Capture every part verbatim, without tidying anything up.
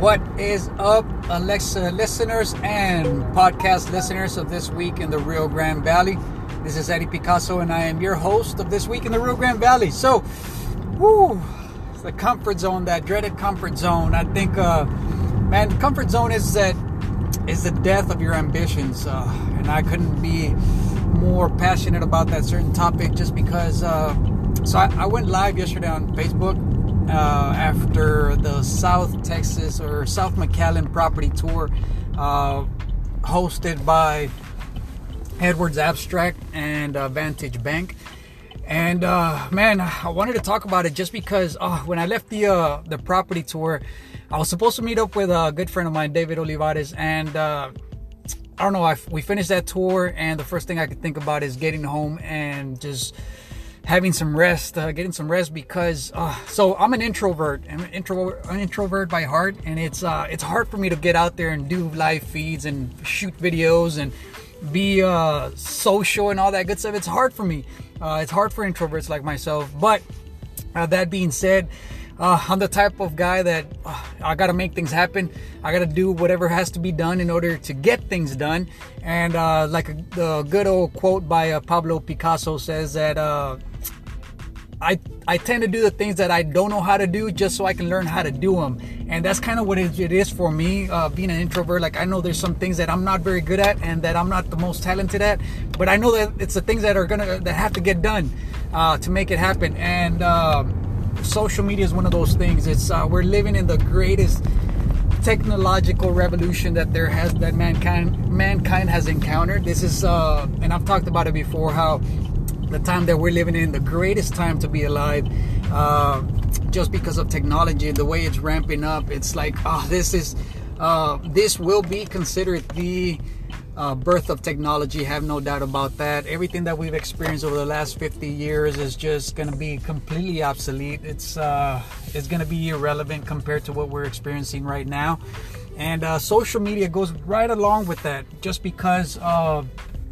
What is up, Alexa listeners and podcast listeners of This Week in the Rio Grande Valley? This is Eddie Picasso, and I am your host of This Week in the Rio Grande Valley. So, whoo, it's the comfort zone, that dreaded comfort zone. I think, uh, man, the comfort zone is that is the death of your ambitions, uh, and I couldn't be more passionate about that certain topic just because. Uh, so I, I went live yesterday on Facebook. Uh, after the South Texas or South McAllen property tour uh, hosted by Edwards Abstract and uh, Vantage Bank. And uh, man, I wanted to talk about it just because uh, when I left the uh, the property tour, I was supposed to meet up with a good friend of mine, David Olivares, and uh, I don't know, I, we finished that tour, and the first thing I could think about is getting home and just having some rest, uh, getting some rest because, uh, so I'm an introvert. I'm an introvert, an introvert by heart, and it's uh, it's hard for me to get out there and do live feeds and shoot videos and be uh, social and all that good stuff. It's hard for me. Uh, it's hard for introverts like myself. But uh, that being said, uh, I'm the type of guy that uh, I got to make things happen. I got to do whatever has to be done in order to get things done. And uh, like a, the good old quote by uh, Pablo Picasso says that uh, I, I tend to do the things that I don't know how to do just so I can learn how to do them. And that's kind of what it is for me, uh, being an introvert. Like, I know there's some things that I'm not very good at and that I'm not the most talented at, but I know that it's the things that are gonna that have to get done uh, to make it happen. And uh, social media is one of those things. It's uh, we're living in the greatest technological revolution that there has that mankind mankind has encountered. This is uh, and I've talked about it before, how the time that we're living in, the greatest time to be alive, uh, just because of technology, the way it's ramping up. It's like, oh, this is, uh, this will be considered the uh, birth of technology. Have no doubt about that. Everything that we've experienced over the last fifty years is just going to be completely obsolete. It's, uh, it's going to be irrelevant compared to what we're experiencing right now. And uh, social media goes right along with that, just because uh,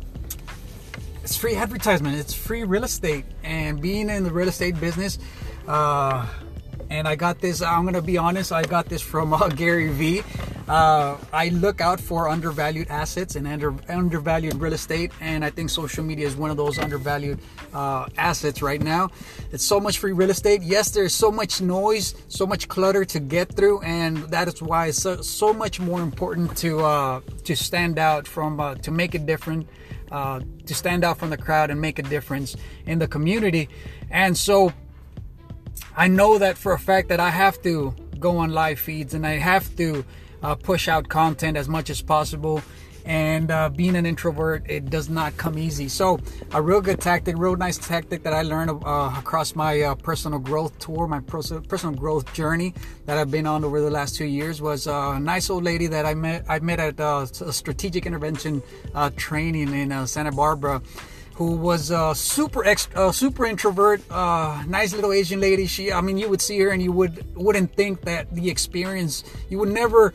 it's free advertisement, it's free real estate, and being in the real estate business, uh, and I got this, I'm going to be honest, I got this from uh, Gary Vee. Uh, I look out for undervalued assets and under, undervalued real estate, and I think social media is one of those undervalued uh, assets right now. It's so much free real estate. Yes, there's so much noise, so much clutter to get through, and that is why it's so, so much more important to uh, to stand out from, uh, to make it different. Uh, to stand out from the crowd and make a difference in the community. And so I know that for a fact that I have to go on live feeds and I have to uh, push out content as much as possible. And uh, being an introvert, it does not come easy. So a real good tactic, real nice tactic that I learned uh, across my uh, personal growth tour, my personal growth journey that I've been on over the last two years was uh, a nice old lady that I met I met at uh, a strategic intervention uh, training in uh, Santa Barbara, who was a uh, super ex- uh, super introvert, uh, nice little Asian lady. She, I mean, you would see her and you would wouldn't think that the experience, you would never.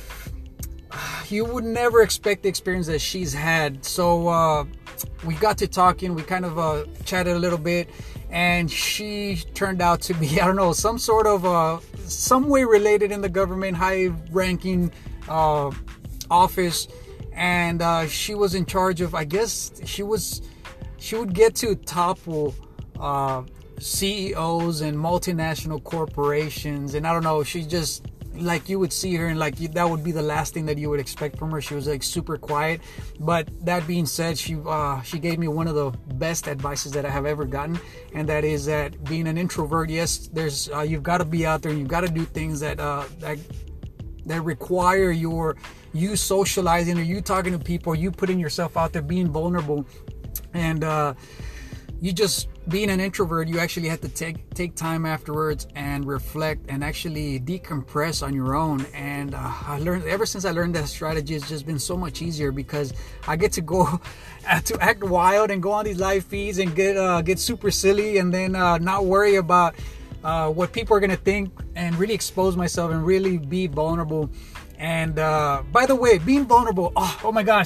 You would never expect the experience that she's had. So uh, we got to talking. We kind of uh, chatted a little bit, and she turned out to be, I don't know, some sort of uh, some way related in the government, high-ranking uh, office, and uh, she was in charge of. I guess she was. She would get to topple uh, C E Os and multinational corporations, and I don't know. She just. Like, you would see her and like that would be the last thing that you would expect from her. She was like super quiet. But that being said, she uh, she gave me one of the best advices that I have ever gotten, and that is that being an introvert, yes, there's uh, you've got to be out there and you've got to do things that uh, that that require your you socializing or you talking to people, or you putting yourself out there, being vulnerable, and uh, you just being an introvert, you actually have to take take time afterwards and reflect and actually decompress on your own. And uh, I learned ever since I learned that strategy, it's just been so much easier because I get to go to act wild and go on these live feeds and get uh, get super silly, and then uh, not worry about uh, what people are gonna think, and really expose myself and really be vulnerable. And uh, by the way, being vulnerable, oh, oh my gosh.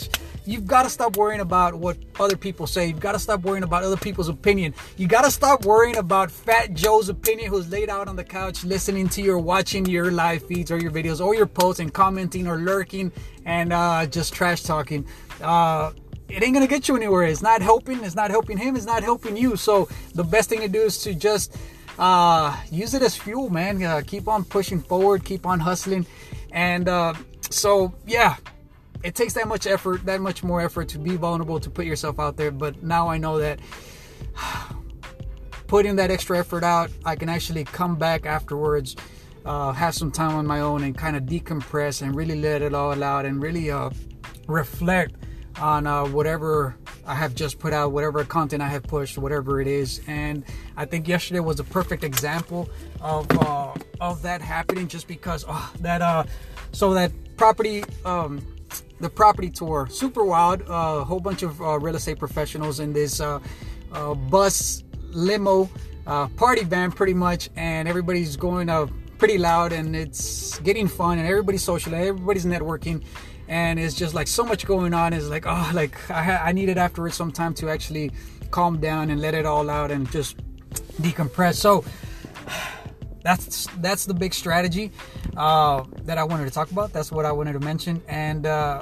you've got to stop worrying about what other people say. You've got to stop worrying about other people's opinion. You got to stop worrying about Fat Joe's opinion, who's laid out on the couch listening to you or watching your live feeds or your videos or your posts and commenting or lurking and uh, just trash talking. Uh, it ain't going to get you anywhere. It's not helping. It's not helping him. It's not helping you. So the best thing to do is to just uh, use it as fuel, man. Uh, keep on pushing forward. Keep on hustling. And uh, so, yeah. It takes that much effort, that much more effort to be vulnerable, to put yourself out there. But now I know that putting that extra effort out, I can actually come back afterwards, uh, have some time on my own and kind of decompress and really let it all out and really uh, reflect on uh, whatever I have just put out, whatever content I have pushed, whatever it is. And I think yesterday was a perfect example of uh, of that happening, just because oh, that uh, so that property. Um, The property tour, super wild. A uh, whole bunch of uh, real estate professionals in this uh, uh, bus limo uh, party van, pretty much, and everybody's going uh, pretty loud, and it's getting fun, and everybody's social, and everybody's networking, and it's just like so much going on. It's like oh, like I, ha- I needed afterwards some time to actually calm down and let it all out and just decompress. So that's that's the big strategy uh, that I wanted to talk about. That's what I wanted to mention. And uh,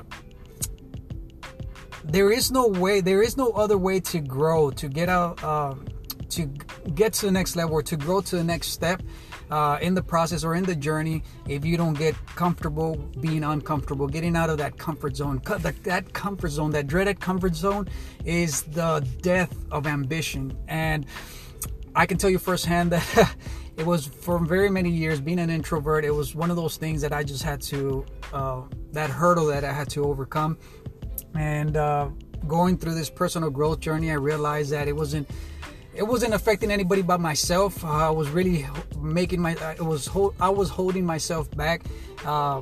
there is no way, there is no other way to grow, to get out, uh, to get to the next level, or to grow to the next step uh, in the process or in the journey, if you don't get comfortable being uncomfortable, getting out of that comfort zone. That comfort zone, that dreaded comfort zone, is the death of ambition. And I can tell you firsthand that it was, for very many years, being an introvert, it was one of those things that I just had to, uh, that hurdle that I had to overcome. And uh, going through this personal growth journey, I realized that it wasn't, it wasn't affecting anybody but myself. Uh, I was really making my, it was, I was holding myself back, uh,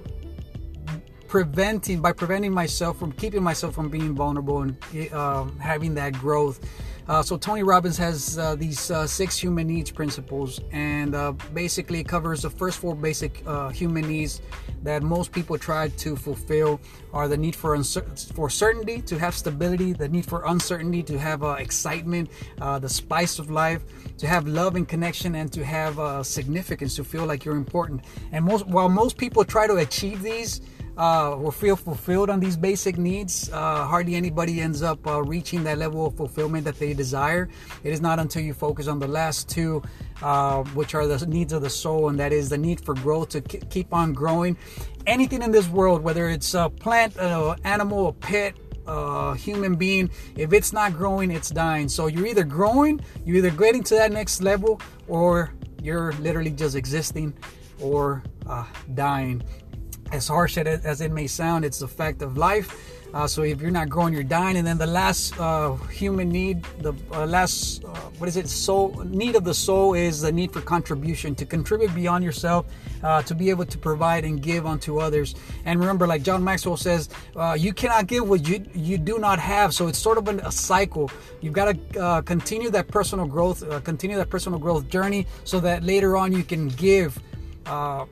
preventing, by preventing myself from, keeping myself from being vulnerable and uh, having that growth. Uh, so Tony Robbins has uh, these uh, six human needs principles, and uh, basically it covers the first four basic uh, human needs that most people try to fulfill are the need for uncer- for certainty, to have stability, the need for uncertainty, to have uh, excitement, uh, the spice of life, to have love and connection, and to have uh, significance, to feel like you're important. And most, while most people try to achieve these, Uh, or feel fulfilled on these basic needs, uh, hardly anybody ends up uh, reaching that level of fulfillment that they desire. It is not until you focus on the last two, uh, which are the needs of the soul, and that is the need for growth, to k- keep on growing. Anything in this world, whether it's a plant, an animal, a pet, a human being, if it's not growing, it's dying. So you're either growing, you're either getting to that next level, or you're literally just existing or uh, dying. As harsh as it may sound, it's the fact of life. Uh, so if you're not growing, you're dying. And then the last uh, human need, the uh, last, uh, what is it, soul need of the soul, is the need for contribution, to contribute beyond yourself, uh, to be able to provide and give unto others. And remember, like John Maxwell says, uh, you cannot give what you you do not have. So it's sort of an, a cycle. You've got to uh, continue that personal growth, uh, continue that personal growth journey, so that later on you can give. Uh,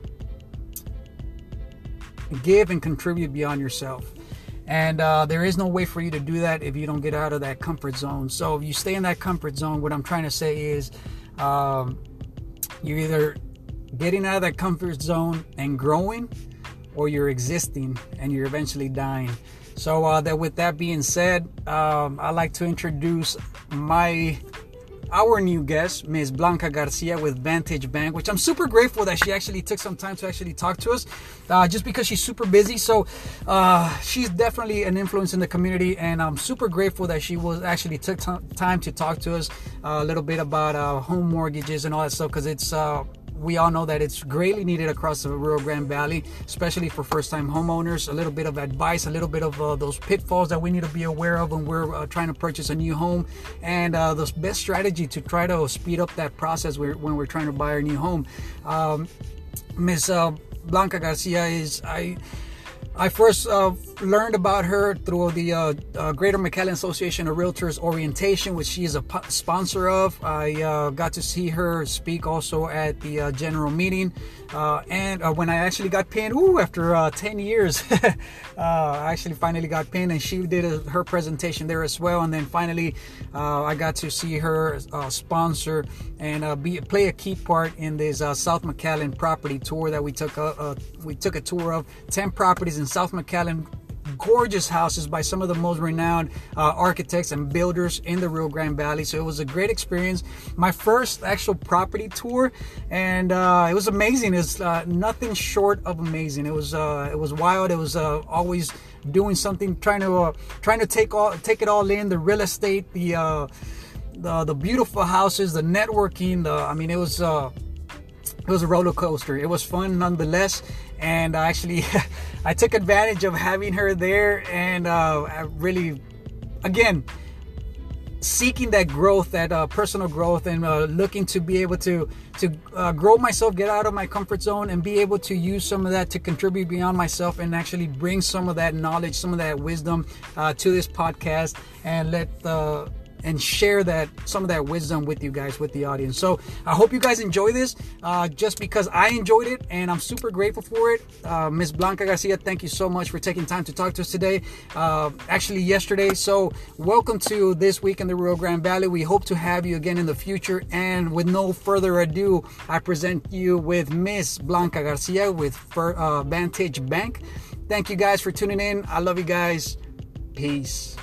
give and contribute beyond yourself. And uh, there is no way for you to do that if you don't get out of that comfort zone. So if you stay in that comfort zone, what I'm trying to say is um, you're either getting out of that comfort zone and growing, or you're existing and you're eventually dying. So uh, that with that being said, um, I'd like to introduce my our new guest, Miz Blanca Garcia with Vantage Bank, which I'm super grateful that she actually took some time to actually talk to us, uh, just because she's super busy. So uh, she's definitely an influence in the community, and I'm super grateful that she was actually took t- time to talk to us uh, a little bit about uh, home mortgages and all that stuff, because it's uh, we all know that it's greatly needed across the Rio Grande Valley, especially for first-time homeowners. A little bit of advice, a little bit of uh, those pitfalls that we need to be aware of when we're uh, trying to purchase a new home, and uh, the best strategy to try to speed up that process when we're trying to buy a new home. Um, Miz Uh, Blanca Garcia is, I I first uh, learned about her through the uh, uh, Greater McAllen Association of Realtors orientation, which she is a p- sponsor of. I uh, got to see her speak also at the uh, general meeting. Uh, and uh, when I actually got pinned, ooh, after uh, ten years, uh, I actually finally got pinned, and she did a, her presentation there as well. And then finally, uh, I got to see her uh, sponsor and uh, be play a key part in this uh, South McAllen property tour that we took. A, uh, we took a tour of ten properties in South McAllen. Gorgeous houses by some of the most renowned uh, architects and builders in the Rio Grande Valley. So it was a great experience. My first actual property tour, and uh, it was amazing. It's uh, nothing short of amazing. It was uh, it was wild. It was uh, always doing something, trying to uh, trying to take all take it all in. The real estate, the uh, the the beautiful houses, the networking. The I mean, it was. Uh, It was a roller coaster. It was fun nonetheless, and I actually I took advantage of having her there, and uh, I really, again, seeking that growth, that uh, personal growth, and uh, looking to be able to to uh, grow myself, get out of my comfort zone, and be able to use some of that to contribute beyond myself, and actually bring some of that knowledge, some of that wisdom uh, to this podcast, and let the and share that some of that wisdom with you guys, with the audience. So I hope you guys enjoy this, uh, just because I enjoyed it, and I'm super grateful for it. Uh, Miss Blanca Garcia, thank you so much for taking time to talk to us today. Uh, actually yesterday. So welcome to This Week in the Rio Grande Valley. We hope to have you again in the future. And with no further ado, I present you with Miss Blanca Garcia with uh, Vantage Bank. Thank you guys for tuning in. I love you guys. Peace.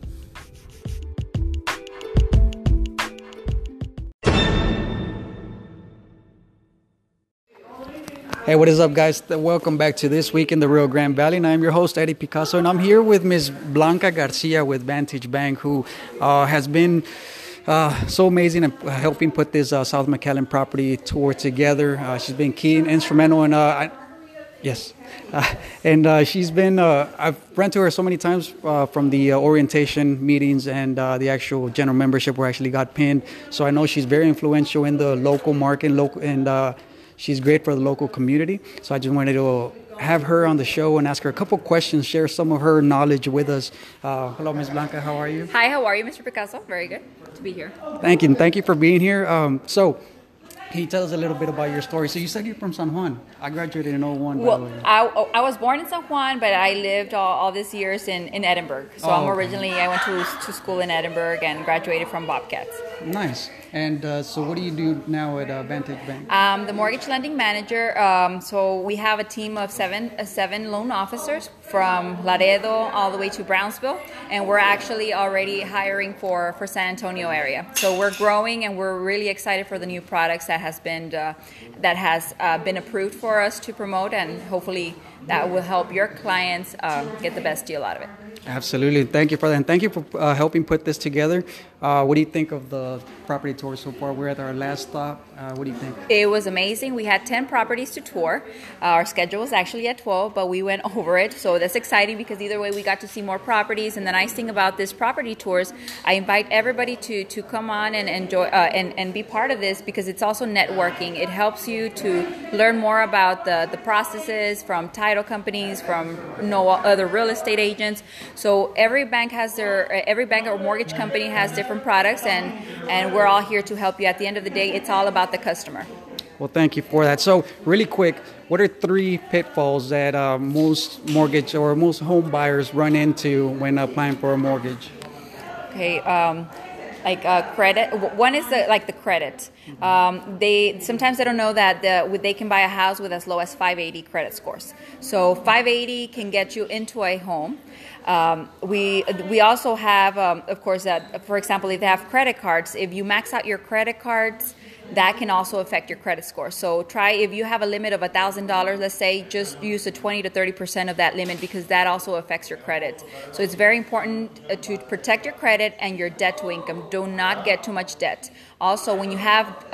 Hey, what is up, guys? Welcome back to This Week in the Rio Grande Valley, and I'm your host, Eddie Picasso, and I'm here with Miss Blanca Garcia with Vantage Bank, who uh, has been uh, so amazing in helping put this uh, South McAllen property tour together. Uh, she's been key and instrumental, and uh, I, yes, uh, and uh, she's been. Uh, I've run to her so many times uh, from the uh, orientation meetings and uh, the actual general membership where I actually got pinned. So I know she's very influential in the local market, local and. Uh, She's great for the local community. So I just wanted to have her on the show and ask her a couple questions, share some of her knowledge with us. Uh, hello, Miz Blanca. How are you? Hi, how are you, Mister Picasso? Very good to be here. Thank you. Thank you for being here. Um, so can you tell us a little bit about your story? So you said you're from San Juan. I graduated in oh one, by well, the way. I, I was born in San Juan, but I lived all, all these years in, in Edinburgh. So oh, I'm okay. originally, I went to, to school in Edinburgh and graduated from Bobcats. Nice. And uh, so what do you do now at uh, Vantage Bank? I'm the mortgage lending manager. Um, so we have a team of seven uh, seven loan officers from Laredo all the way to Brownsville. And we're actually already hiring for, for San Antonio area. So we're growing, and we're really excited for the new products that has been uh, that has uh, been approved for us to promote, and hopefully that will help your clients uh, get the best deal out of it. Absolutely. Thank you for that. And thank you for uh, helping put this together. Uh, what do you think of the property tour so far? We're at our last stop. Uh, what do you think? It was amazing. We had ten properties to tour. Uh, our schedule was actually at twelve, but we went over it. So that's exciting because either way we got to see more properties. And the nice thing about this property tours, I invite everybody to, to come on and enjoy uh, and, and be part of this, because it's also networking. It helps you to learn more about the, the processes from title companies, from you know, other real estate agents. So every bank has their, every bank or mortgage company has different products, and, and we're all here to help you. At the end of the day, it's all about the customer. Well, thank you for that. So really quick, what are three pitfalls that uh, most mortgage or most home buyers run into when applying for a mortgage? Okay, um, like uh, credit. One is the, like the credit. Um, they sometimes they don't know that the, they can buy a house with as low as five eighty credit scores. So five eighty can get you into a home. Um, we we also have, um, of course, uh, for example, if they have credit cards, if you max out your credit cards, that can also affect your credit score. So try, if you have a limit of one thousand dollars, let's say, just use the twenty to thirty percent of that limit, because that also affects your credit. So it's very important to protect your credit and your debt to income. Do not get too much debt. Also, when you have uh,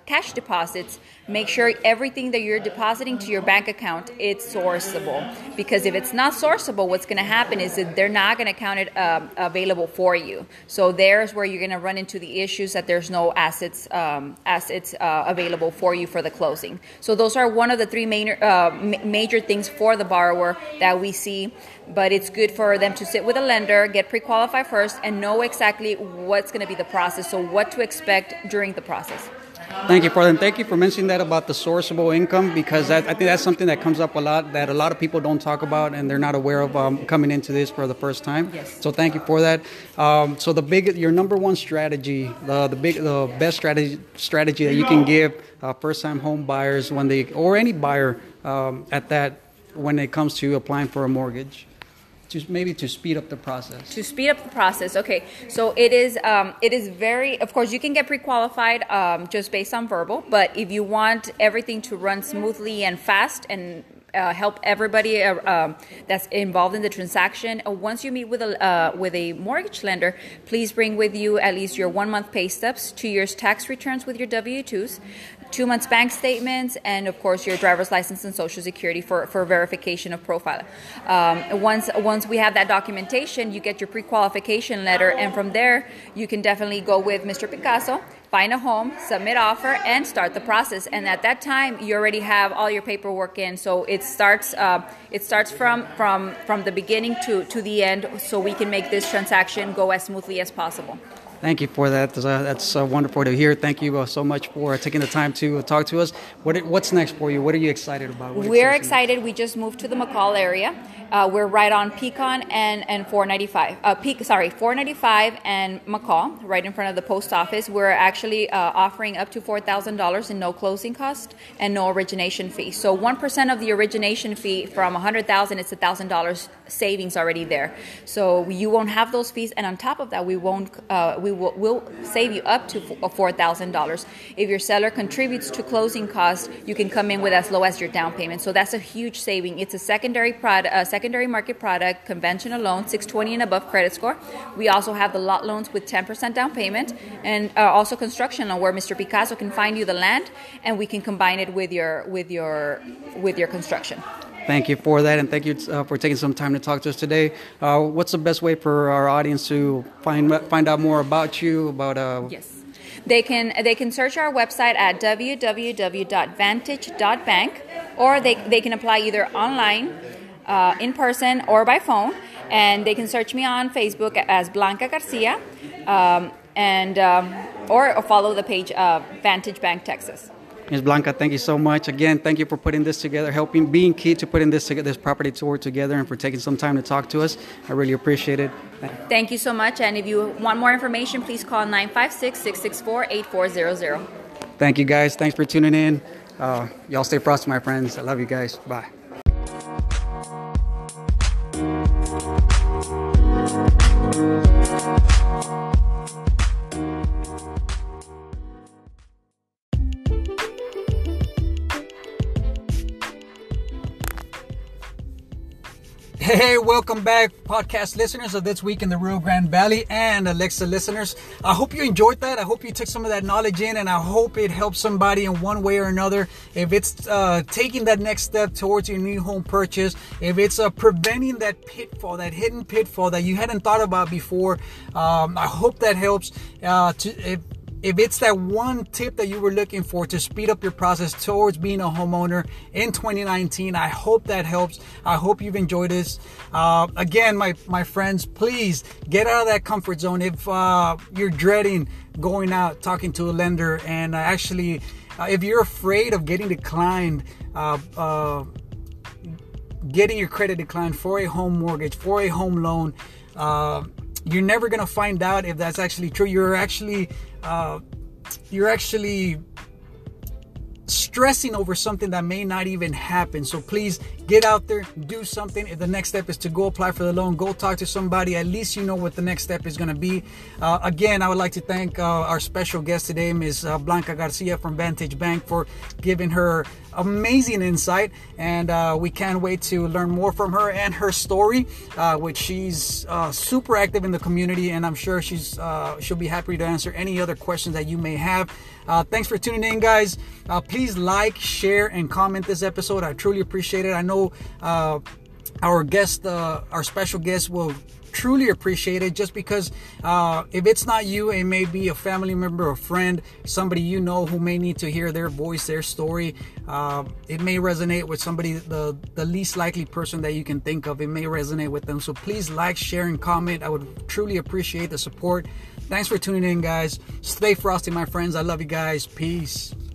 cash deposits, make sure everything that you're depositing to your bank account, it's sourceable. Because if it's not sourceable, what's going to happen is that they're not going to count it um, available for you. So there's where you're going to run into the issues that there's no assets um, assets uh, available for you for the closing. So those are one of the three main, uh, ma- major things for the borrower that we see. But it's good for them to sit with a lender, get pre-qualified first, and know exactly what's going to be the process, so what to expect during the process. Thank you for that. And thank you for mentioning that about the sourceable income, because that, I think that's something that comes up a lot that a lot of people don't talk about and they're not aware of um, coming into this for the first time. Yes. So thank you for that. Um, so the big, your number one strategy, the the big, the best strategy strategy that you can give uh, first-time home buyers when they, or any buyer um, at that, when it comes to applying for a mortgage. To maybe to speed up the process. To speed up the process, okay. So it is, um, it is very. Of course, you can get pre-qualified um, just based on verbal. But if you want everything to run smoothly and fast and uh, help everybody uh, um, that's involved in the transaction, uh, once you meet with a uh, with a mortgage lender, please bring with you at least your one month pay stubs, two years tax returns with your W twos. Two months bank statements, and of course your driver's license and social security for, for verification of profile. Um, once once we have that documentation, you get your pre-qualification letter, and from there you can definitely go with Mister Picasso, find a home, submit offer, and start the process. And at that time, you already have all your paperwork in, so it starts uh, it starts from from from the beginning to to the end, so we can make this transaction go as smoothly as possible. Thank you for that. Uh, that's uh, wonderful to hear. Thank you uh, so much for taking the time to uh, talk to us. What What's next for you? What are you excited about? What we're excited. We just moved to the McCall area. Uh, we're right on Pecan and, and four ninety-five. Uh, Pe- sorry, four ninety-five and McCall, right in front of the post office. We're actually uh, offering up to four thousand dollars in no closing cost and no origination fee. So one percent of the origination fee from one hundred thousand dollars, it's one thousand dollars savings already there. So you won't have those fees, and on top of that, we won't. Uh, we will will save you up to four thousand dollars. If your seller contributes to closing costs, you can come in with as low as your down payment. So that's a huge saving. It's a secondary product, a secondary market product, conventional loan, six twenty and above credit score. We also have the lot loans with ten percent down payment, and uh, also construction loan where Mister Picasso can find you the land, and we can combine it with your with your with your construction. Thank you for that, and thank you uh, for taking some time to talk to us today. Uh, what's the best way for our audience to find find out more about you? About uh... yes, they can they can search our website at w w w dot vantage dot bank, or they they can apply either online, uh, in person, or by phone. And they can search me on Facebook as Blanca Garcia, um, and um, or, or follow the page uh, Vantage Bank Texas. Miz Blanca, thank you so much. Again, thank you for putting this together, helping, being key to putting this this property tour together, and for taking some time to talk to us. I really appreciate it. Thank you so much. And if you want more information, please call nine five six, six six four, eight four zero zero. Thank you, guys. Thanks for tuning in. Uh, y'all stay frosty, my friends. I love you guys. Bye. Hey, welcome back, podcast listeners of This Week in the Rio Grande Valley and Alexa listeners. I hope you enjoyed that. I hope you took some of that knowledge in, and I hope it helps somebody in one way or another. If it's uh, taking that next step towards your new home purchase, if it's uh, preventing that pitfall, that hidden pitfall that you hadn't thought about before, um, I hope that helps. Uh, to if, If it's that one tip that you were looking for to speed up your process towards being a homeowner in twenty nineteen, I hope that helps. I hope you've enjoyed this. Uh, again, my, my friends, please get out of that comfort zone. If uh, you're dreading going out, talking to a lender, and uh, actually, uh, if you're afraid of getting declined, uh, uh, getting your credit declined for a home mortgage, for a home loan, uh, you're never going to find out if that's actually true. You're actually... Uh, you're actually stressing over something that may not even happen. So please get out there, do something. If the next step is to go apply for the loan, go talk to somebody. At least you know what the next step is going to be. Uh, again, I would like to thank uh, our special guest today, Miz Uh, Blanca Garcia from Vantage Bank, for giving her amazing insight, and uh, we can't wait to learn more from her and her story, uh, which she's uh, super active in the community, and I'm sure she's uh, she'll be happy to answer any other questions that you may have. Uh, thanks for tuning in, guys. Uh, please like, share, and comment this episode. I truly appreciate it. I know uh, our guest, uh, our special guest, will truly appreciate it, just because uh, if it's not you, it may be a family member, a friend, somebody you know who may need to hear their voice, their story. Uh, it may resonate with somebody, the, the least likely person that you can think of. It may resonate with them. So please like, share, and comment. I would truly appreciate the support. Thanks for tuning in, guys. Stay frosty, my friends. I love you guys. Peace.